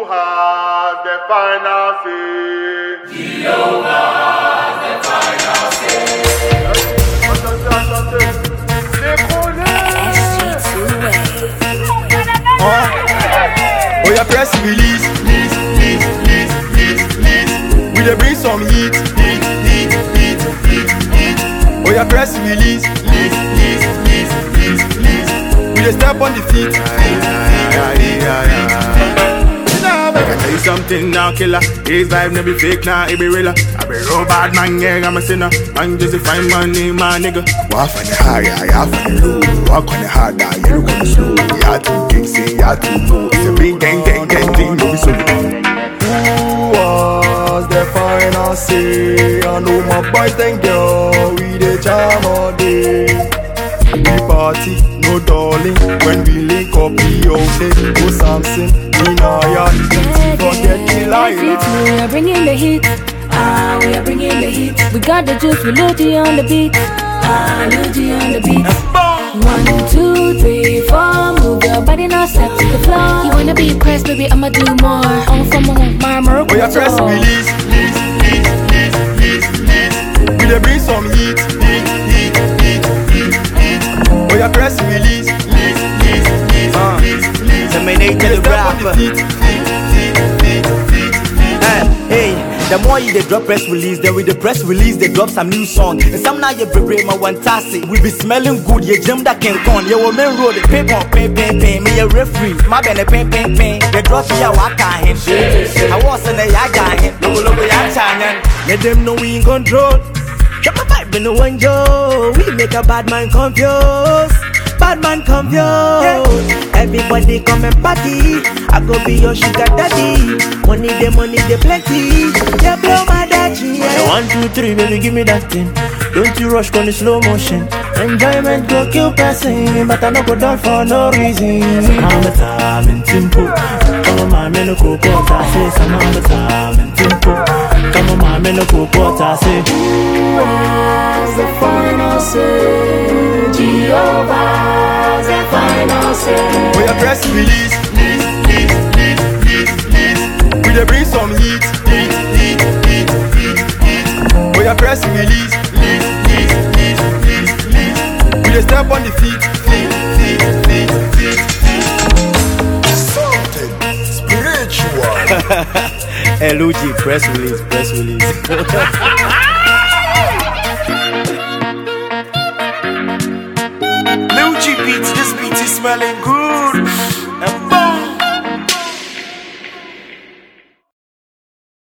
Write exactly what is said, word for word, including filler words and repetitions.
has the final say. Jehovah has the final say. Oh, yeah, press release, release, release, release, release, release. We dey bring some heat, heat, heat, heat, heat, heat. Oh, yeah, press release, release, release, release, release, release. We dey step on the feet. I tell you something now, killer. His vibe no be fake now, nah, it be real. I be real bad man, yeah, I'm a sinner. I'm just a fine money, my nigga. Walk on the high, yeah, on the low. Walk on the hard, nah, you look on the slow. Yeah, two kicks in, yeah, two go. It's a big gang, gang, gang thing, no be so. Who was the final say? I know my boys and girls, we the charm all day. We party, no darling. When we link up, we okay. Go Samson, in our yard. Forget the lie. We are bringing the heat. Ah, we are bringing the heat. We got the juice, we Luigi on the beat. Ah, Luigi on the beat. One, two, three, four. Move your body now, step to the floor. You wanna be pressed, baby? I'ma do more. I'm from my Morocco. We are press release, release, release, release, release, release. We dey bring some heat, heat, heat, heat, heat, heat. We are press release, release, release, release, release, release. Terminated the rapper. Hey, the more you they drop press release, then with the press release they drop some new song. And some now you be my one tassy. We be smelling good, you jam that can con. You will main road, the paper, pay, pay, pay. Me a referee, my belly, pay, pay, pay. They drop here, walk on him. I was in the yaga him. Look, look, ya channel. Let them know we in control. Drop a vibe in the one Joe. We make a bad man confused. Bad man confused. Yeah. Everybody come and party. I go be your sugar daddy. Money the money the plenty. Yeah, blow my daddy. Yeah. One, two, three, baby, give me that thing. Don't you rush on the slow motion. Enjoyment go kill person, but I no go down for no reason. I'm a time in tempo. Come on, my man, no go put I say. Some of the time in tempo. Come on, my man, no go put I say. Who has the final say? Jehovah has the final say. We are press release, release, release, release, release, release. We dey bring some heat, heat, heat, heat, heat, heat. We are press release, release, release, release, release, release. We dey step on the feet, feet, feet, feet, feet, feet. Something spiritual. L O G, press release, press release. Luigi beats, this beat is smelling good.